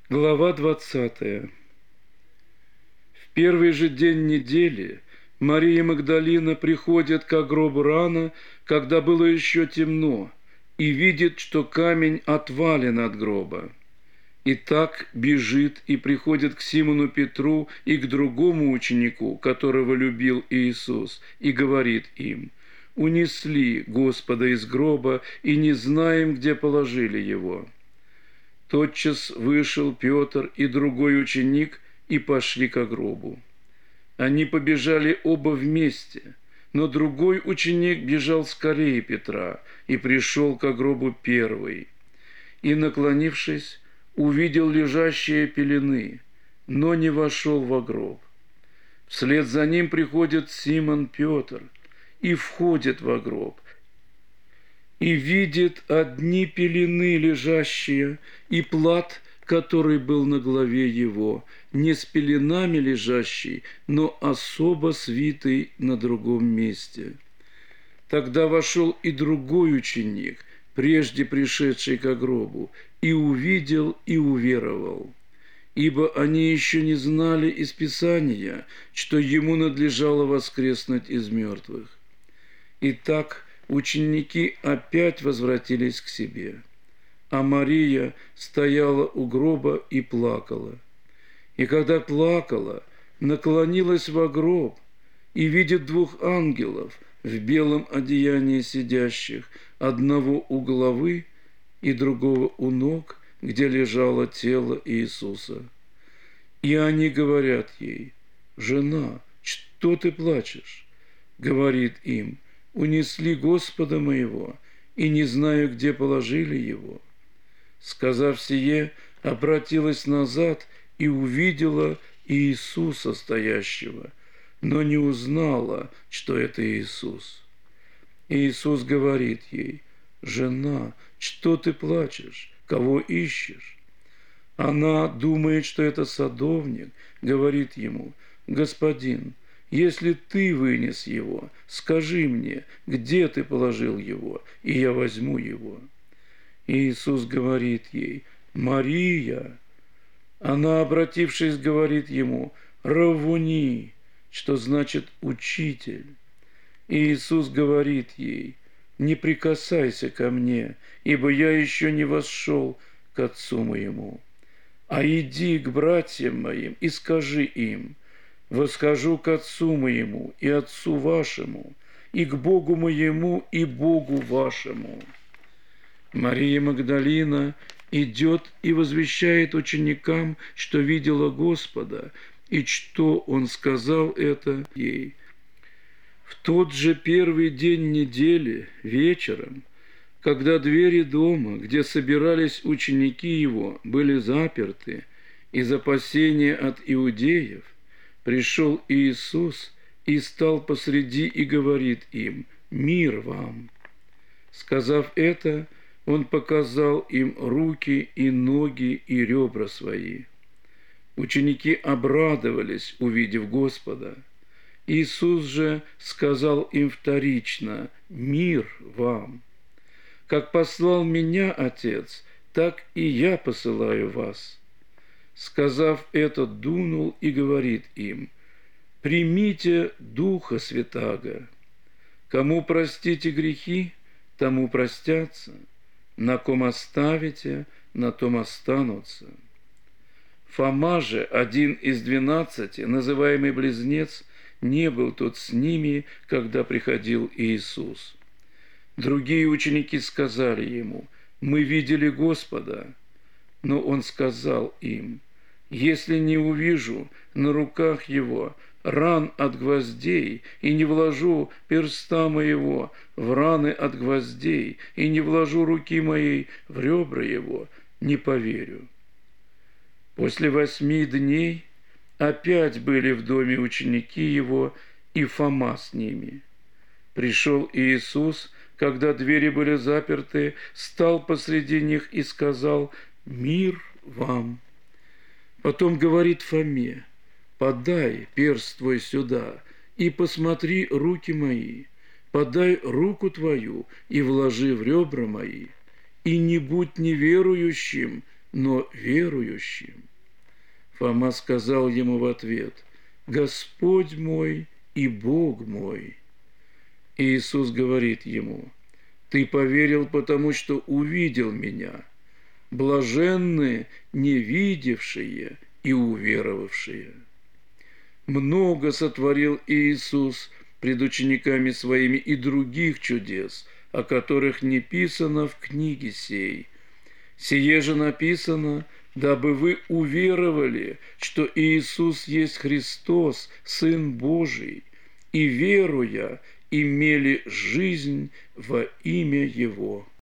Глава 20. В первый же день недели Мария Магдалина приходит к гробу рано, когда было еще темно, и видит, что камень отвален от гроба. И так бежит и приходит к Симону Петру и к другому ученику, которого любил Иисус, и говорит им: «Унесли Господа из гроба, и не знаем, где положили Его». Тотчас вышел Петр и другой ученик и пошли к гробу. Они побежали оба вместе, но другой ученик бежал скорее Петра и пришел к гробу первый. И, наклонившись, увидел лежащие пелены, но не вошел во гроб. Вслед за ним приходит Симон Петр и входит во гроб, и видит одни пелены лежащие, и плат, который был на голове его, не с пеленами лежащий, но особо свитый на другом месте. Тогда вошел и другой ученик, прежде пришедший к гробу, и увидел, и уверовал. Ибо они еще не знали из Писания, что ему надлежало воскреснуть из мертвых. Итак, ученики опять возвратились к себе, а Мария стояла у гроба и плакала. И когда плакала, наклонилась во гроб и видит двух ангелов в белом одеянии сидящих, одного у головы и другого у ног, где лежало тело Иисуса. И они говорят ей: «Жена, что ты плачешь?» Говорит им: «Унесли Господа моего, и не знаю, где положили Его». Сказав сие, обратилась назад и увидела Иисуса стоящего, но не узнала, что это Иисус. Иисус говорит ей: «Жена, что ты плачешь? Кого ищешь?» Она думает, что это садовник, говорит ему: «Господин, если ты вынес его, скажи мне, где ты положил его, и я возьму его». Иисус говорит ей: «Мария». Она, обратившись, говорит ему: «Раввуни», что значит «учитель». Иисус говорит ей: «Не прикасайся ко мне, ибо я еще не восшел к Отцу моему, а иди к братьям моим и скажи им: восхожу к Отцу моему и Отцу вашему, и к Богу моему и Богу вашему». Мария Магдалина идет и возвещает ученикам, что видела Господа, и что Он сказал это ей. В тот же первый день недели, вечером, когда двери дома, где собирались ученики Его, были заперты из опасения от иудеев, пришел Иисус и стал посреди и говорит им: «Мир вам!» Сказав это, Он показал им руки и ноги и ребра свои. Ученики обрадовались, увидев Господа. Иисус же сказал им вторично: «Мир вам! Как послал Меня Отец, так и Я посылаю вас». Сказав это, дунул и говорит им: «Примите Духа Святаго. Кому простите грехи, тому простятся, на ком оставите, на том останутся». Фома же, один из 12, называемый Близнец, не был тут с ними, когда приходил Иисус. Другие ученики сказали Ему: «Мы видели Господа». Но Он сказал им: «Если не увижу на руках Его ран от гвоздей, и не вложу перста моего в раны от гвоздей, и не вложу руки моей в ребра Его, не поверю». После 8 дней опять были в доме ученики Его, и Фома с ними. Пришел Иисус, когда двери были заперты, стал посреди них и сказал: «Мир вам!» Потом говорит Фоме: «Подай перст твой сюда, и посмотри руки мои, подай руку твою и вложи в ребра мои, и не будь неверующим, но верующим». Фома сказал ему в ответ: «Господь мой и Бог мой». И Иисус говорит ему: «Ты поверил, потому что увидел Меня. Блаженны не видевшие и уверовавшие». Много сотворил Иисус пред учениками Своими и других чудес, о которых не писано в книге сей. Сие же написано, дабы вы уверовали, что Иисус есть Христос, Сын Божий, и, веруя, имели жизнь во имя Его.